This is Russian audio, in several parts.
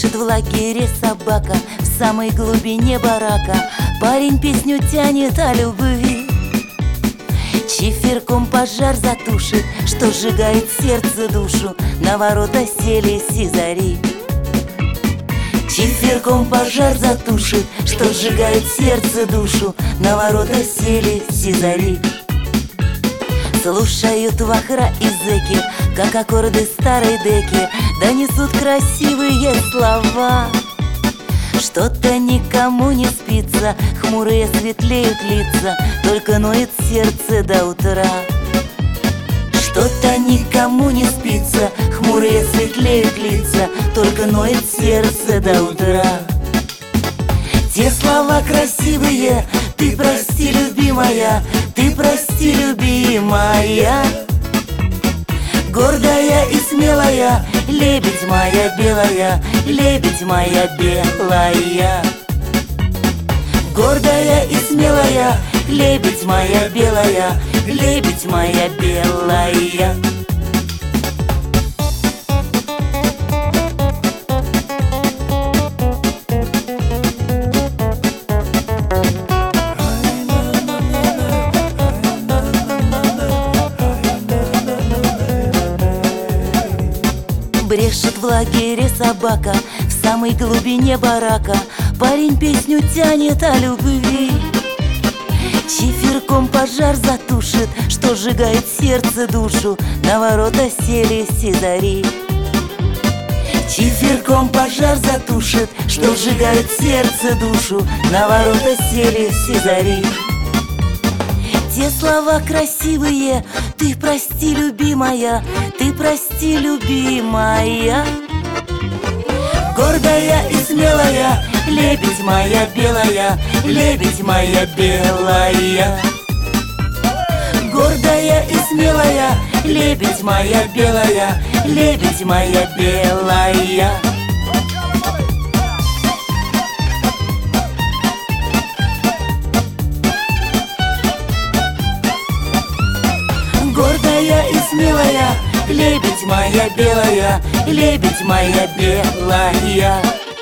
Брешет в лагере собака в самой глубине барака. Парень песню тянет о любви. Чиферком пожар затушит, что сжигает сердце душу. На ворота сели сизари. Чиферком пожар затушит, что сжигает сердце душу. На ворота сели сизари. Слушают вахра и зэки, как аккорды старой деки, донесут красивые слова. Что-то никому не спится, хмурые светлеют лица, только ноет сердце до утра. Что-то никому не спится, хмурые светлеют лица, только ноет сердце до утра. Те слова красивые, ты прости, любимая, ты прости, любимая. Гордая и смелая, лебедь моя белая, лебедь моя белая. Гордая и смелая, лебедь моя белая, лебедь моя белая. Брешет в лагере собака в самой глубине барака. Парень песню тянет о любви. Чиферком пожар затушит, что сжигает сердце душу. На ворота сели сизари. Чиферком пожар затушит, что сжигает сердце душу. На ворота сели сизари. Те слова красивые, ты прости, любимая, ты прости, любимая. Гордая и смелая, лебедь моя белая, лебедь моя белая. Гордая и смелая, лебедь моя белая, лебедь моя белая. Гордая и смелая, лебедь моя белая, лебедь моя белая.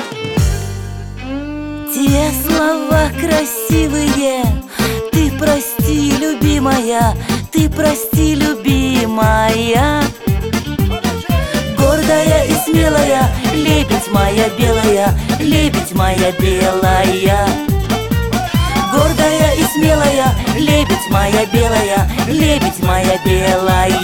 Те слова красивые, ты прости, любимая, ты прости, любимая. Гордая и смелая, лебедь моя белая, лебедь моя белая. Гордая и смелая, лебедь моя белая, лебедь моя белая.